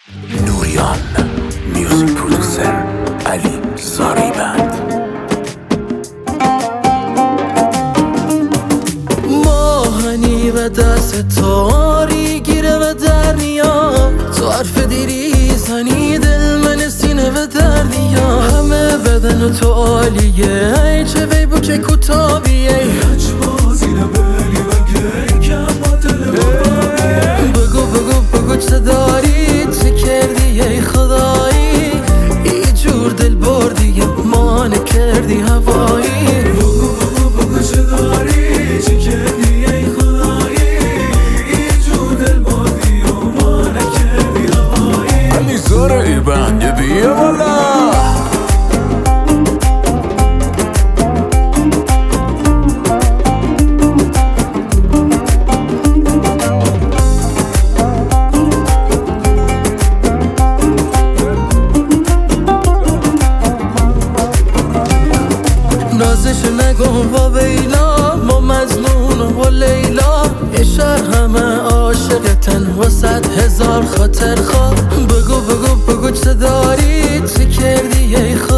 نوریان میوزیک پرودوسر علی زاریبند. ماهنی و دست تاری گیره و در میاد، تو حرف دیری زنی دل من سینه و در میاد. همه بدن تو عالیه، ای چه وی بو که کتابیه، هج بازی نبلی و گیکم با دل بگو چه داری، چه کردی ای خدایی، ای جور دل بردی مانه کردی هوایی. بگو چه داری، چه کردی ای خدایی، ای جور دل بردی مانه کردی هوایی. علی زاریبند بیا بالا. نازش نگم با ویلا، ما مزنون و لیلا، یه شهر همه عاشقتن و 100,000 خاطر خواه. بگو چه داری، چه کردی ای